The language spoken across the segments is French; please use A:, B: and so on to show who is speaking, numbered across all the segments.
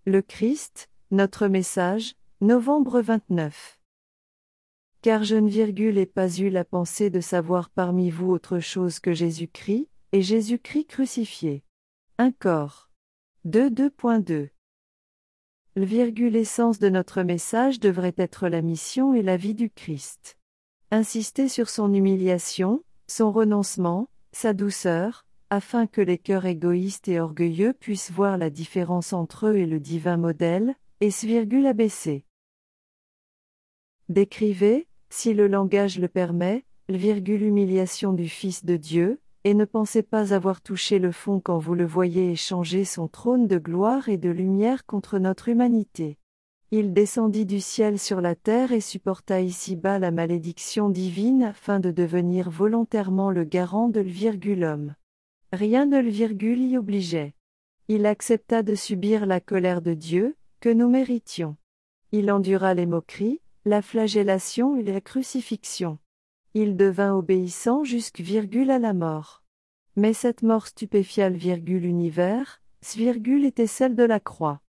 A: Le Christ, notre message, novembre 29. Car je n'ai pas eu la pensée de savoir parmi vous autre chose que Jésus-Christ, et Jésus-Christ crucifié. Un corps. 2.2. L'essence de notre message devrait être la mission et la vie du Christ. Insister sur son humiliation, son renoncement, sa douceur, afin que les cœurs égoïstes et orgueilleux puissent voir la différence entre eux et le divin modèle, et ABC. Décrivez, si le langage le permet, l'humiliation du Fils de Dieu, et ne pensez pas avoir touché le fond quand vous le voyez échanger son trône de gloire et de lumière contre notre humanité. Il descendit du ciel sur la terre et supporta ici-bas la malédiction divine afin de devenir volontairement le garant de l'homme. Rien ne l'y obligeait. Il accepta de subir la colère de Dieu, que nous méritions. Il endura les moqueries, la flagellation et la crucifixion. Il devint obéissant jusqu'à la mort. Mais cette mort stupéfia l'univers, était celle de la croix.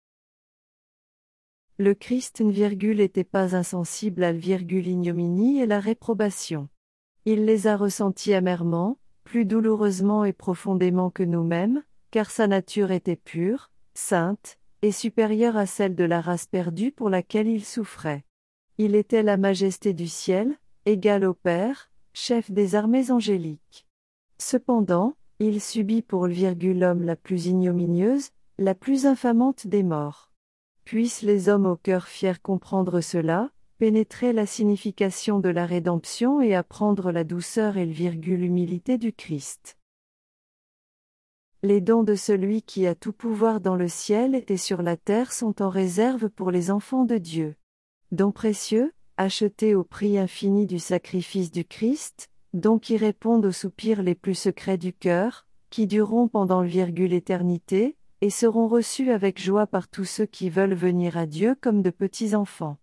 A: Le Christ n'était pas insensible à l'ignominie et la réprobation. Il les a ressentis amèrement, plus douloureusement et profondément que nous-mêmes, car sa nature était pure, sainte, et supérieure à celle de la race perdue pour laquelle il souffrait. Il était la majesté du ciel, égal au Père, chef des armées angéliques. Cependant, il subit pour l'homme la plus ignominieuse, la plus infamante des morts. Puissent les hommes au cœur fier comprendre cela, pénétrer la signification de la rédemption et apprendre la douceur et l'humilité du Christ. Les dons de celui qui a tout pouvoir dans le ciel et sur la terre sont en réserve pour les enfants de Dieu. Dons précieux, achetés au prix infini du sacrifice du Christ, dons qui répondent aux soupirs les plus secrets du cœur, qui dureront pendant l'éternité, et seront reçus avec joie par tous ceux qui veulent venir à Dieu comme de petits enfants.